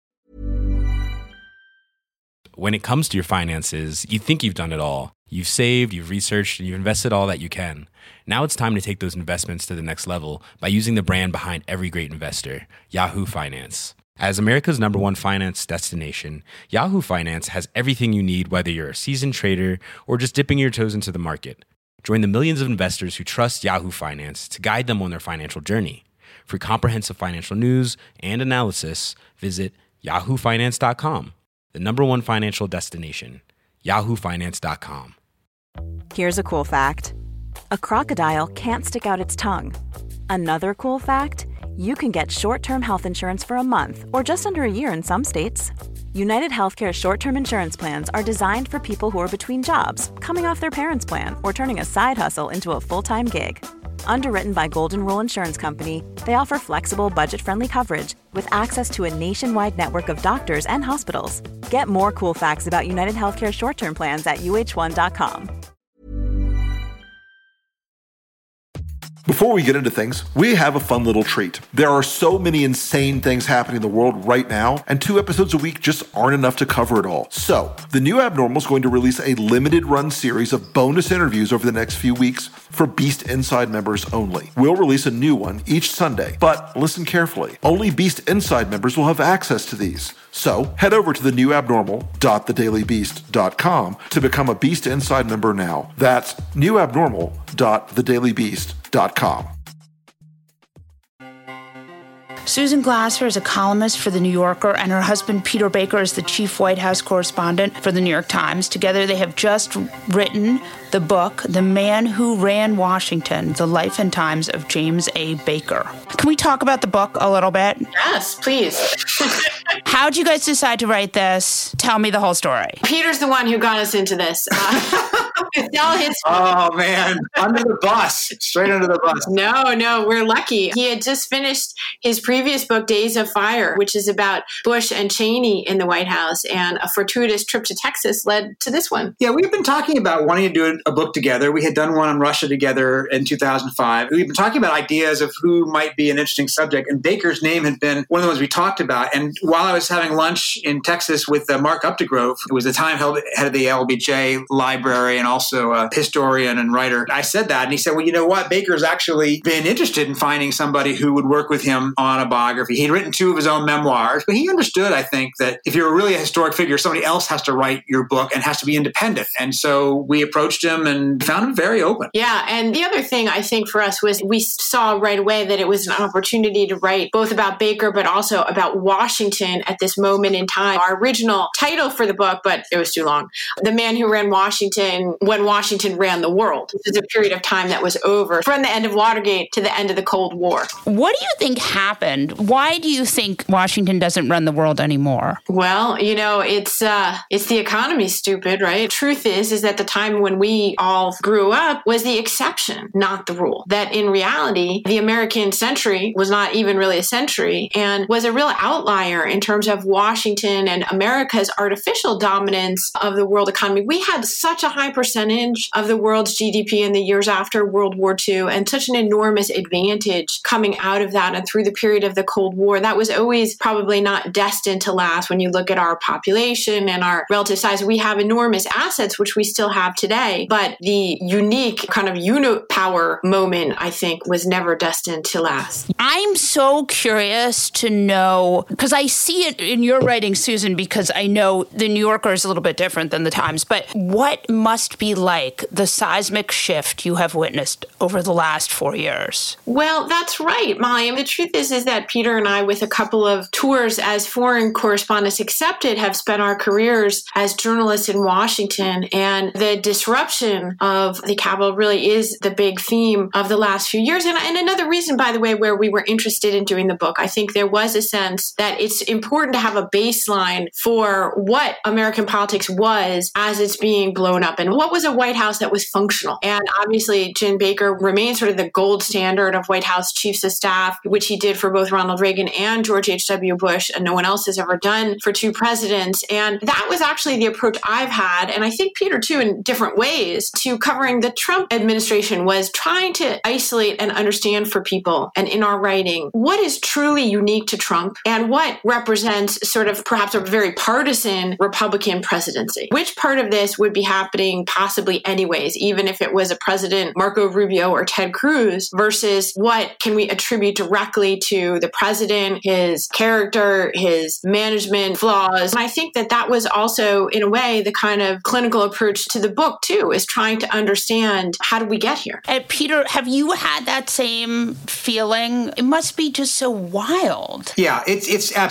When it comes to your finances, you think you've done it all. You've saved, you've researched, and you've invested all that you can. Now it's time to take those investments to the next level by using the brand behind every great investor, Yahoo Finance. As America's number one finance destination, Yahoo Finance has everything you need, whether you're a seasoned trader or just dipping your toes into the market. Join the millions of investors who trust Yahoo Finance to guide them on their financial journey. For comprehensive financial news and analysis, visit yahoo finance dot com, the number one financial destination, yahoo finance dot com. Here's a cool fact. A crocodile can't stick out its tongue. Another cool fact, you can get short-term health insurance for a month or just under a year in some states. United Healthcare short-term insurance plans are designed for people who are between jobs, coming off their parents' plan, or turning a side hustle into a full-time gig. Underwritten by Golden Rule Insurance Company, they offer flexible, budget-friendly coverage with access to a nationwide network of doctors and hospitals. Get more cool facts about United Healthcare short-term plans at U H one dot com. Before we get into things, we have a fun little treat. There are so many insane things happening in the world right now, and two episodes a week just aren't enough to cover it all. So, The New Abnormal is going to release a limited run series of bonus interviews over the next few weeks for Beast Inside members only. We'll release a new one each Sunday, but listen carefully. Only Beast Inside members will have access to these. So, head over to the new abnormal dot the daily beast dot com to become a Beast Inside member now. That's new abnormal dot the daily beast dot com. Susan Glasser is a columnist for The New Yorker, and her husband, Peter Baker, is the chief White House correspondent for The New York Times. Together, they have just written the book, The Man Who Ran Washington, The Life and Times of James A. Baker. Can we talk about the book a little bit? Yes, please. How'd you guys decide to write this? Tell me the whole story. Peter's the one who got us into this. Uh, it's all his Oh, man. Under the bus. Straight under the bus. No, no, we're lucky. He had just finished his previous book, Days of Fire, which is about Bush and Cheney in the White House. And a fortuitous trip to Texas led to this one. Yeah, we've been talking about wanting to do a book together. We had done one on Russia together in two thousand five. We've been talking about ideas of who might be an interesting subject. And Baker's name had been one of the ones we talked about. And while I was having lunch in Texas with uh, Mark Updegrove, who was the time head of the L B J library and also a historian and writer, I said that. And he said, well, you know what? Baker's actually been interested in finding somebody who would work with him on a biography. He'd written two of his own memoirs, but he understood, I think, that if you're really a historic figure, somebody else has to write your book and has to be independent. And so we approached him and found him very open. Yeah. And the other thing I think for us was we saw right away that it was an opportunity to write both about Baker, but also about Washington at this moment in time. Our original title for the book, but it was too long, The Man Who Ran Washington When Washington Ran the World. This is a period of time that was over from the end of Watergate to the end of the Cold War. What do you think happened? Why do you think Washington doesn't run the world anymore? Well, you know, it's uh, it's the economy, stupid, right? Truth is, is that the time when we all grew up was the exception, not the rule. That in reality, the American century was not even really a century and was a real outlier in terms of Washington and America's artificial dominance of the world economy. We had such a high percentage of the world's G D P in the years after World War Two and such an enormous advantage coming out of that and through the period of the Cold War. That was always probably not destined to last. When you look at our population and our relative size, we have enormous assets, which we still have today. But the unique kind of unipower moment, I think, was never destined to last. I'm so curious to know, because I see it in your writing, Susan, because I know the New Yorker is a little bit different than the Times, but what must be like the seismic shift you have witnessed over the last four years? Well, that's right, Molly. And the truth is, is that Peter and I, with a couple of tours as foreign correspondents accepted, have spent our careers as journalists in Washington. And the disruption of the Capitol really is the big theme of the last few years. And, and another reason, by the way, where we were interested in doing the book, I think there was a sense that it's important to have a baseline for what American politics was as it's being blown up and what was a White House that was functional. And obviously, Jim Baker remains sort of the gold standard of White House chiefs of staff, which he did for both Ronald Reagan and George H W. Bush, and no one else has ever done for two presidents. And that was actually the approach I've had, and I think Peter too, in different ways, to covering the Trump administration, was trying to isolate and understand for people, and in our writing, what is truly unique to Trump and what represents sort of perhaps a very partisan Republican presidency. Which part of this would be happening possibly anyways, even if it was a president, Marco Rubio or Ted Cruz, versus what can we attribute directly to the president, his character, his management flaws. And I think that that was also, in a way, the kind of clinical approach to the book, too, is trying to understand how did we get here. And Peter, have you had that same feeling? It must be just so wild. Yeah, it's it's absolutely. The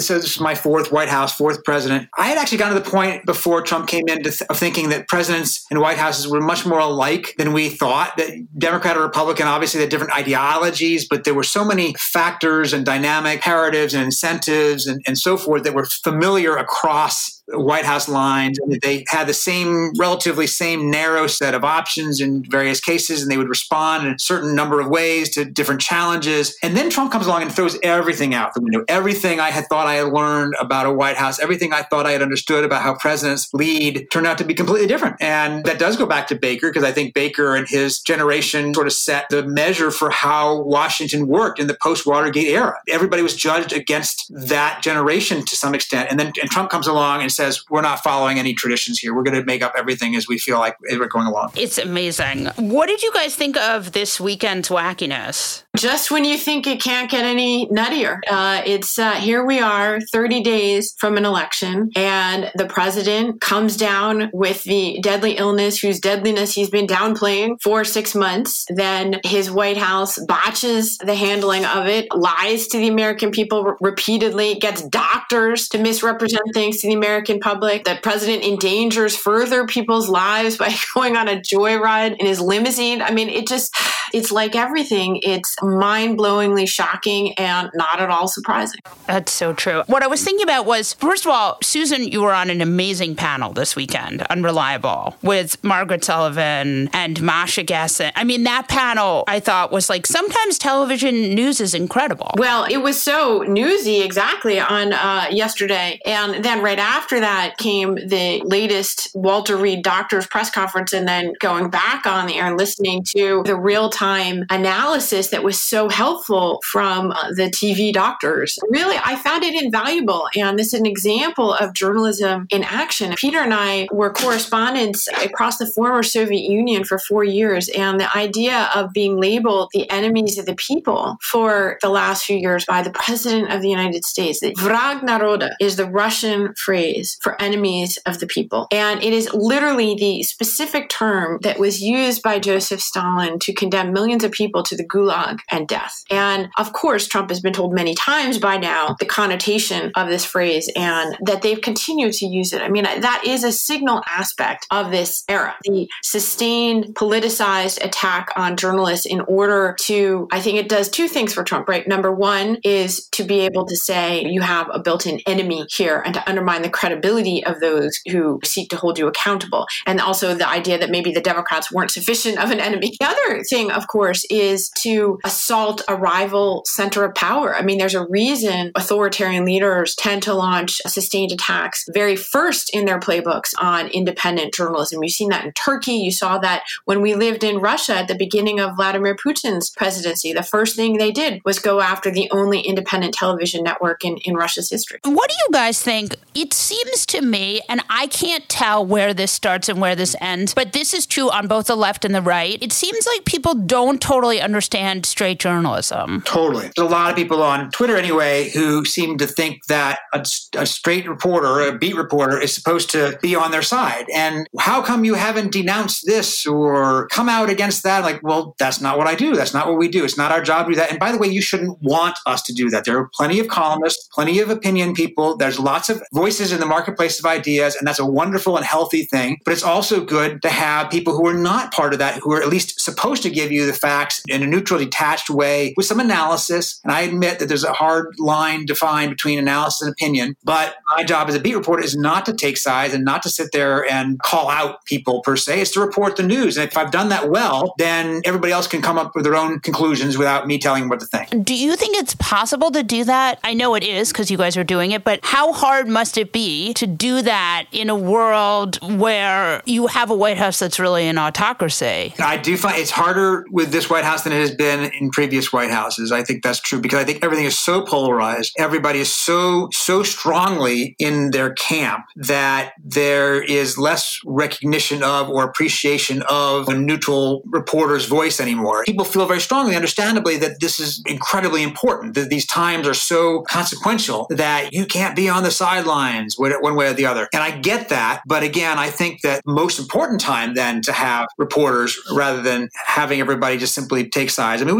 this is my fourth White House, fourth president. I had actually gotten to the point before Trump came in to th- of thinking that presidents and White Houses were much more alike than we thought. That Democrat or Republican, obviously, they had different ideologies, but there were so many factors and dynamic imperatives and incentives and, and so forth that were familiar across White House lines, and they had the same, relatively same narrow set of options in various cases, and they would respond in a certain number of ways to different challenges. And then Trump comes along and throws everything out the window. Everything I had thought I had learned about a White House, everything I thought I had understood about how presidents lead turned out to be completely different. And that does go back to Baker, because I think Baker and his generation sort of set the measure for how Washington worked in the post-Watergate era. Everybody was judged against that generation to some extent. And then and Trump comes along and says, we're not following any traditions here. We're going to make up everything as we feel like we're going along. It's amazing. What did you guys think of this weekend's wackiness? Just when you think it can't get any nuttier. Uh, it's uh, here we are, thirty days from an election, and the president comes down with the deadly illness whose deadliness he's been downplaying for six months. Then his White House botches the handling of it, lies to the American people r- repeatedly, gets doctors to misrepresent things to the American public. The president endangers further people's lives by going on a joyride in his limousine. I mean, it just, it's like everything. It's mind-blowingly shocking and not at all surprising. That's so true. What I was thinking about was, first of all, Susan, you were on an amazing panel this weekend, Unreliable, with Margaret Sullivan and Masha Gessen. I mean, that panel, I thought, was like, sometimes television news is incredible. Well, it was so newsy, exactly, on uh, yesterday. And then right after that came the latest Walter Reed doctor's press conference, and then going back on the air and listening to the real-time analysis that was so helpful from uh, the T V doctors. Really, I found it invaluable. And this is an example of journalism in action. Peter and I were correspondents across the former Soviet Union for four years. And the idea of being labeled the enemies of the people for the last few years by the President of the United States, that Vrag Naroda is the Russian phrase for enemies of the people. And it is literally the specific term that was used by Joseph Stalin to condemn millions of people to the Gulag and death. And of course, Trump has been told many times by now the connotation of this phrase, and that they've continued to use it. I mean, that is a signal aspect of this era. The sustained politicized attack on journalists in order to, I think it does two things for Trump, right? Number one is to be able to say you have a built-in enemy here and to undermine the credibility of those who seek to hold you accountable. And also the idea that maybe the Democrats weren't sufficient of an enemy. The other thing, of course, is to assault a rival center of power. I mean, there's a reason authoritarian leaders tend to launch sustained attacks very first in their playbooks on independent journalism. You've seen that in Turkey. You saw that when we lived in Russia at the beginning of Vladimir Putin's presidency. The first thing they did was go after the only independent television network in, in Russia's history. What do you guys think? It seems to me, and I can't tell where this starts and where this ends, but this is true on both the left and the right. It seems like people don't totally understand straight journalism. Totally. There's a lot of people on Twitter anyway who seem to think that a, a straight reporter, a beat reporter, is supposed to be on their side. And how come you haven't denounced this or come out against that? Like, well, that's not what I do. That's not what we do. It's not our job to do that. And by the way, you shouldn't want us to do that. There are plenty of columnists, plenty of opinion people. There's lots of voices in the marketplace of ideas, and that's a wonderful and healthy thing. But it's also good to have people who are not part of that, who are at least supposed to give you the facts in a neutral, detached way with some analysis. And I admit that there's a hard line defined between analysis and opinion. But my job as a beat reporter is not to take sides and not to sit there and call out people per se. It's to report the news. And if I've done that well, then everybody else can come up with their own conclusions without me telling them what to think. Do you think it's possible to do that? I know it is because you guys are doing it, but how hard must it be to do that in a world where you have a White House that's really an autocracy? I do find it's harder with this White House than it has been in previous White Houses. I think that's true because I think everything is so polarized. Everybody is so, so strongly in their camp that there is less recognition of or appreciation of a neutral reporter's voice anymore. People feel very strongly, understandably, that this is incredibly important, that these times are so consequential that you can't be on the sidelines one way or the other. And I get that. But again, I think that most important time then to have reporters rather than having everybody just simply take sides. I mean, we've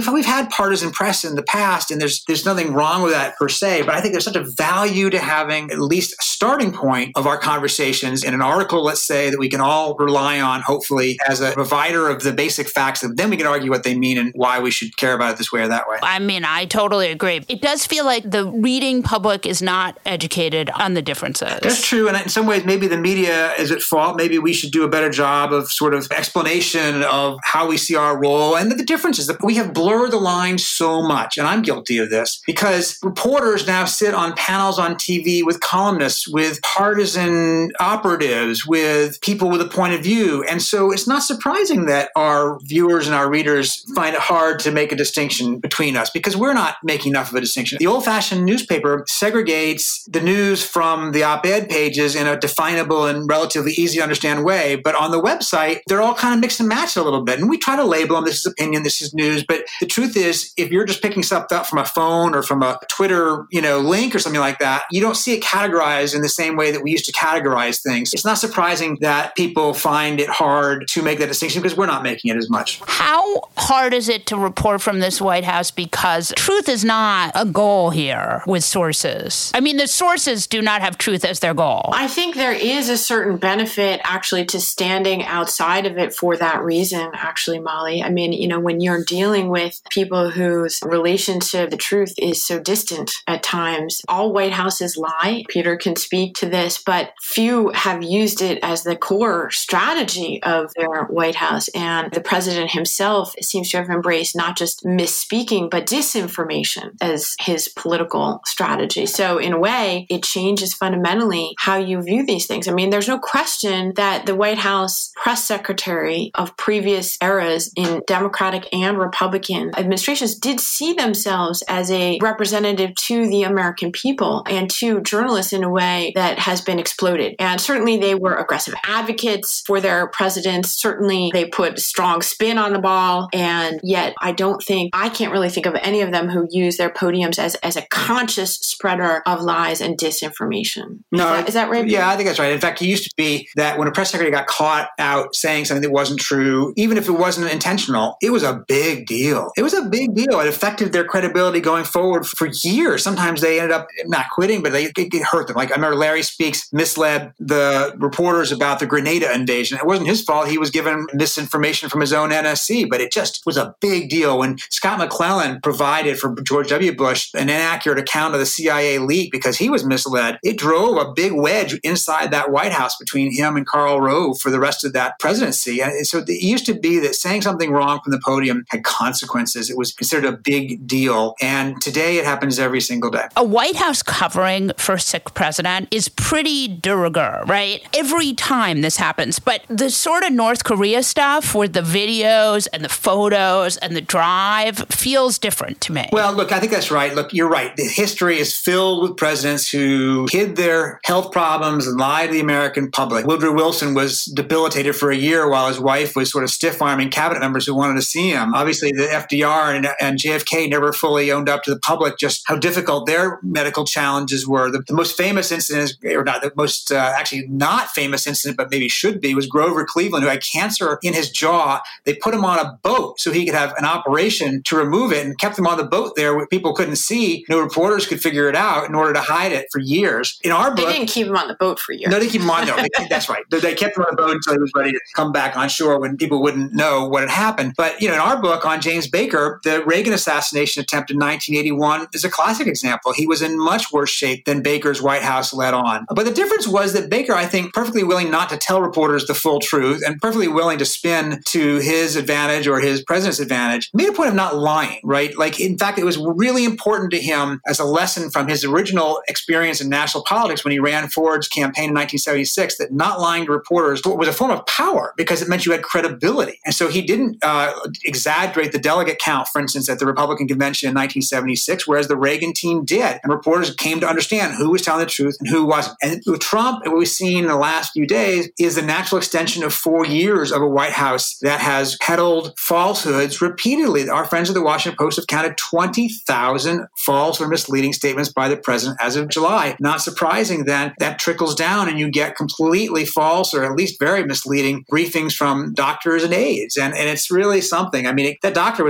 we've had partisan press in the past, and there's there's nothing wrong with that per se, but I think there's such a value to having at least a starting point of our conversations in an article, let's say, that we can all rely on, hopefully, as a provider of the basic facts, and then we can argue what they mean and why we should care about it this way or that way. I mean, I totally agree. It does feel like the reading public is not educated on the differences. That's true. And in some ways, maybe the media is at fault. Maybe we should do a better job of sort of explanation of how we see our role and the differences. We have blurred the lines so much, and I'm guilty of this, because reporters now sit on panels on T V with columnists, with partisan operatives, with people with a point of view. And so it's not surprising that our viewers and our readers find it hard to make a distinction between us, because we're not making enough of a distinction. The old-fashioned newspaper segregates the news from the op-ed pages in a definable and relatively easy to understand way. But on the website, they're all kind of mixed and matched a little bit. And we try to label them, this is opinion, this is news. But the truth is, if you're just picking stuff up from a phone or from a Twitter, you know, link or something like that, you don't see it categorized in the same way that we used to categorize things. It's not surprising that people find it hard to make that distinction, because we're not making it as much. How hard is it to report from this White House? Because truth is not a goal here with sources. I mean, the sources do not have truth as their goal. I think there is a certain benefit actually to standing outside of it for that reason, actually, Molly. I mean, you know, when you're dealing with people whose relation to the truth is so distant at times, all White Houses lie. Peter can speak to this, but few have used it as the core strategy of their White House. And the president himself seems to have embraced not just misspeaking, but disinformation as his political strategy. So in a way, it changes fundamentally how you view these things. I mean, there's no question that the White House press secretary of previous eras in Democratic and Republican administrations did see themselves as a representative to the American people and to journalists in a way that has been exploded. And certainly they were aggressive advocates for their presidents. Certainly they put strong spin on the ball. And yet I don't think, I can't really think of any of them who use their podiums as, as a conscious spreader of lies and disinformation. No, is that, is that right? Yeah, I think that's right. In fact, it used to be that when a press secretary got caught out saying something that wasn't true, even if it wasn't intentional, it was a big deal. It was a big deal. It affected their credibility going forward for years. Sometimes they ended up not quitting, but they, it, it hurt them. Like I remember Larry Speaks misled the reporters about the Grenada invasion. It wasn't his fault. He was given misinformation from his own N S C, but it just was a big deal when Scott McClellan provided for George W. Bush an inaccurate account of the C I A leak because he was misled. It drove a big wedge inside that White House between him and Karl Rove for the rest of that presidency. And so it used to be that saying something wrong from the podium had consequences. It was considered a big deal. And today it happens every single day. A White House covering for a sick president is pretty de rigueur, right? Every time this happens. But the sort of North Korea stuff with the videos and the photos and the drive feels different to me. Well, look, I think that's right. Look, you're right. The history is filled with presidents who hid their health problems and lied to the American public. Woodrow Wilson was debilitated for a year while his wife was sort of stiff-arming cabinet members who wanted to see him. Obviously, the F D R and, and J F K never fully owned up to the public just how difficult their medical challenges were. The, the most famous incident, or not the most, uh, actually not famous incident, but maybe should be, was Grover Cleveland, who had cancer in his jaw. They put him on a boat so he could have an operation to remove it and kept him on the boat there where people couldn't see. No reporters could figure it out in order to hide it for years. In our book, they didn't keep him on the boat for years. No, they keep him on. No, they, that's right. They kept him on the boat until he was ready to come back on shore when people wouldn't know what had happened. But you know, in our book on James Baker, the Reagan assassination attempt in nineteen eighty-one is a classic example. He was in much worse shape than Baker's White House let on. But the difference was that Baker, I think, perfectly willing not to tell reporters the full truth and perfectly willing to spin to his advantage or his president's advantage, made a point of not lying, right? Like, in fact, it was really important to him as a lesson from his original experience in national politics when he ran Ford's campaign in nineteen seventy-six that not lying to reporters was a form of power because it meant you had credibility. And so he didn't uh, exaggerate the delegate count, for instance, at the Republican convention in nineteen seventy-six, whereas the Reagan team did. And reporters came to understand who was telling the truth and who wasn't. And with Trump, what we've seen in the last few days is the natural extension of four years of a White House that has peddled falsehoods repeatedly. Our friends at the Washington Post have counted twenty thousand false or misleading statements by the president as of July. Not surprising then, that trickles down and you get completely false or at least very misleading briefings from doctors and aides. And, and it's really something. I mean, it, that doctor was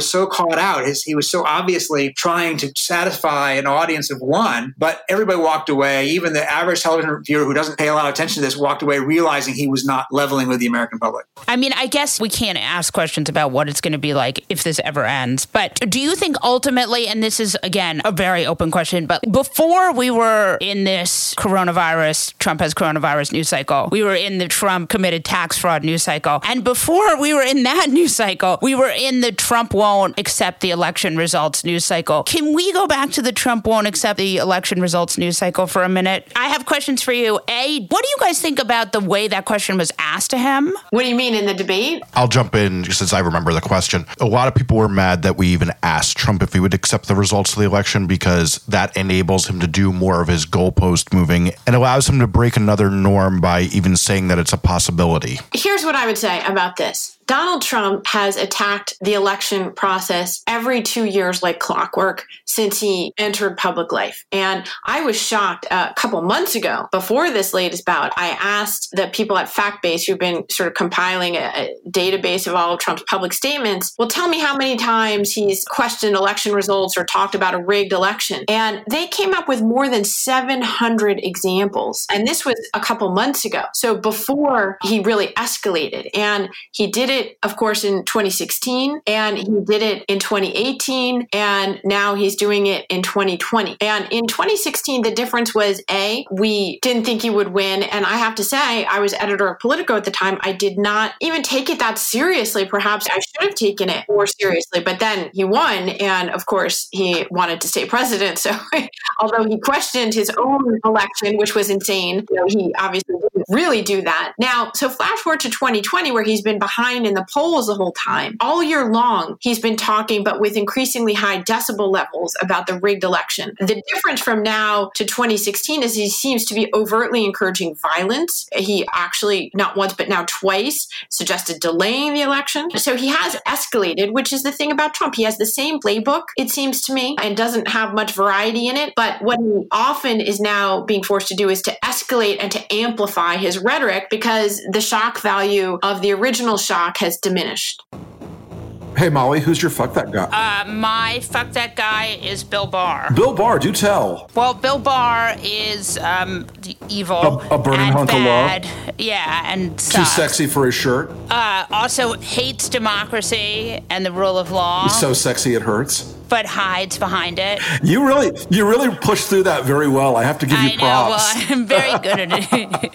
was so caught out. His, he was so obviously trying to satisfy an audience of one, but everybody walked away. Even the average television viewer who doesn't pay a lot of attention to this walked away realizing he was not leveling with the American public. I mean, I guess we can't ask questions about what it's going to be like if this ever ends. But do you think ultimately, and this is, again, a very open question, but before we were in this coronavirus, Trump has coronavirus news cycle, we were in the Trump committed tax fraud news cycle. And before we were in that news cycle, we were in the Trump won't accept the election results news cycle. Can we go back to the Trump won't accept the election results news cycle for a minute? I have questions for you. A, what do you guys think about the way that question was asked to him? What do you mean, in the debate? I'll jump in since I remember the question. A lot of people were mad that we even asked Trump if he would accept the results of the election because that enables him to do more of his goalpost moving and allows him to break another norm by even saying that it's a possibility. Here's what I would say about this. Donald Trump has attacked the election process every two years like clockwork since he entered public life. And I was shocked a couple months ago, before this latest bout, I asked the people at FactBase who've been sort of compiling a, a database of all of Trump's public statements, well, tell me how many times he's questioned election results or talked about a rigged election. And they came up with more than seven hundred examples. And this was a couple months ago. So before he really escalated, and he did it It, of course, in twenty sixteen, and he did it in twenty eighteen, and now he's doing it in twenty twenty. And in twenty sixteen, the difference was, A, we didn't think he would win. And I have to say, I was editor of Politico at the time. I did not even take it that seriously. Perhaps I should have taken it more seriously. But then he won. And of course, he wanted to stay president. So although he questioned his own election, which was insane, you know, he obviously didn't really do that. Now, so flash forward to twenty twenty, where he's been behind in the polls the whole time. All year long, he's been talking, but with increasingly high decibel levels, about the rigged election. The difference from now to twenty sixteen is he seems to be overtly encouraging violence. He actually, not once, but now twice, suggested delaying the election. So he has escalated, which is the thing about Trump. He has the same playbook, it seems to me, and doesn't have much variety in it. But what he often is now being forced to do is to escalate and to amplify his rhetoric, because the shock value of the original shock has diminished. Hey, Molly, who's your fuck that guy? Uh, my fuck that guy is Bill Barr. Bill Barr, do tell. Well, Bill Barr is um, evil. A, a burning and hunk bad. of love. Yeah, and too sucks. sexy for his shirt. Uh, also hates democracy and the rule of law. He's so sexy it hurts. But hides behind it. You really, you really pushed through that very well. I have to give you I know, props. well, I'm very good at it.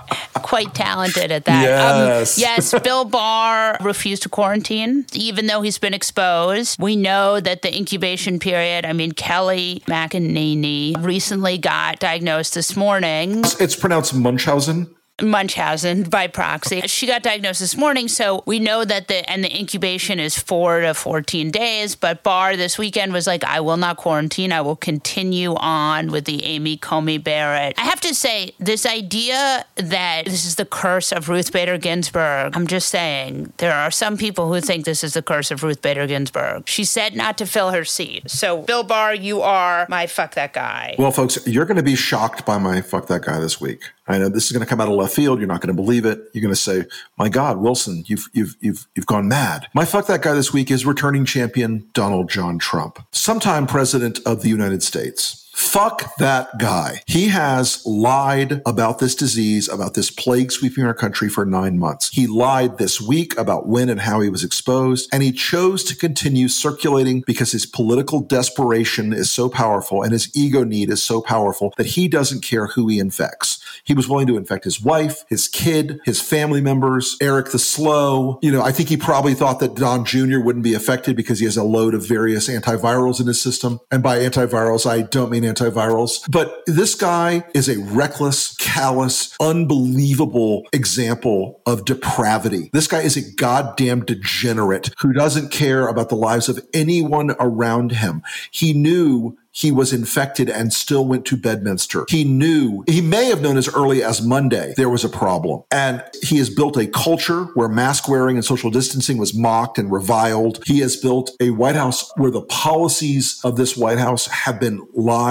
Quite talented at that. Yes. Um, yes, Bill Barr refused to quarantine, even though he's been exposed. We know that the incubation period, I mean, Kelly McEnany recently got diagnosed this morning. It's pronounced Munchausen. Munchausen by proxy. She got diagnosed this morning, so we know that the and the incubation is four to fourteen days. But Barr this weekend was like, I will not quarantine. I will continue on with the Amy Comey Barrett. I have to say, this idea that this is the curse of Ruth Bader Ginsburg, I'm just saying, there are some people who think this is the curse of Ruth Bader Ginsburg. She said not to fill her seat. So, Bill Barr, you are my fuck that guy. Well, folks, you're going to be shocked by my fuck that guy this week. I know this is going to come out of left field. You're not going to believe it. You're going to say, "My God, Wilson, you've you've you've you've gone mad." My fuck that guy this week is returning champion Donald John Trump, sometime president of the United States. Fuck that guy. He has lied about this disease, about this plague sweeping our country for nine months. He lied this week about when and how he was exposed, and he chose to continue circulating because his political desperation is so powerful and his ego need is so powerful that he doesn't care who he infects. He was willing to infect his wife, his kid, his family members, Eric the Slow. You know, I think he probably thought that Don Junior wouldn't be affected because he has a load of various antivirals in his system. And by antivirals, I don't mean antivirals. But this guy is a reckless, callous, unbelievable example of depravity. This guy is a goddamn degenerate who doesn't care about the lives of anyone around him. He knew he was infected and still went to Bedminster. He knew, he may have known as early as Monday there was a problem. And he has built a culture where mask wearing and social distancing was mocked and reviled. He has built a White House where the policies of this White House have been lie,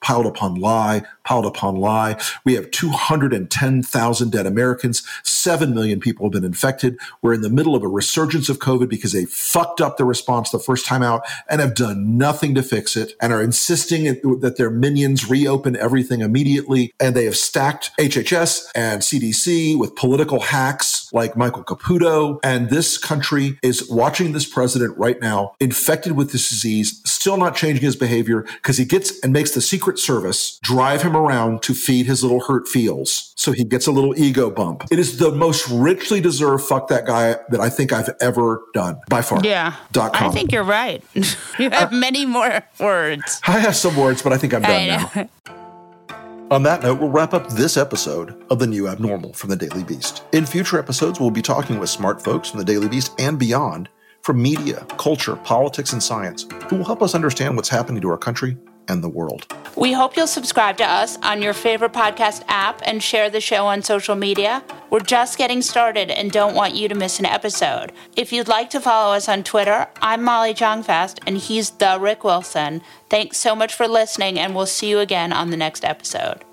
piled upon lie, piled upon lie. We have two hundred ten thousand dead Americans. seven million people have been infected. We're in the middle of a resurgence of COVID because they fucked up the response the first time out and have done nothing to fix it and are insisting that their minions reopen everything immediately. And they have stacked H H S and C D C with political hacks like Michael Caputo. And this country is watching this president right now infected with this disease, still not changing his behavior because he gets and makes the Secret Service drive him around to feed his little hurt feels. So he gets a little ego bump. It is the most richly deserved fuck that guy that I think I've ever done by far. Yeah. Dot com. I think you're right. You have uh, many more words. I have some words, but I think I'm done now. On that note, we'll wrap up this episode of The New Abnormal from The Daily Beast. In future episodes, we'll be talking with smart folks from The Daily Beast and beyond, from media, culture, politics, and science, who will help us understand what's happening to our country and the world. We hope you'll subscribe to us on your favorite podcast app and share the show on social media. We're just getting started and don't want you to miss an episode. If you'd like to follow us on Twitter, I'm Molly Jong-Fast and he's the Rick Wilson. Thanks so much for listening, and we'll see you again on the next episode.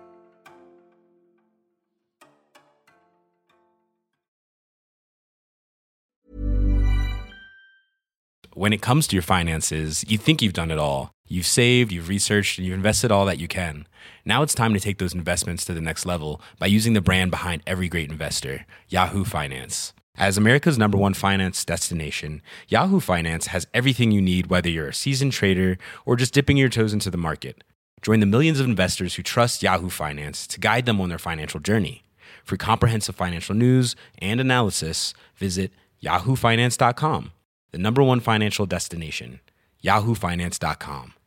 When it comes to your finances, you think you've done it all. You've saved, you've researched, and you've invested all that you can. Now it's time to take those investments to the next level by using the brand behind every great investor, Yahoo Finance. As America's number one finance destination, Yahoo Finance has everything you need, whether you're a seasoned trader or just dipping your toes into the market. Join the millions of investors who trust Yahoo Finance to guide them on their financial journey. For comprehensive financial news and analysis, visit yahoo finance dot com. The number one financial destination, yahoo finance dot com.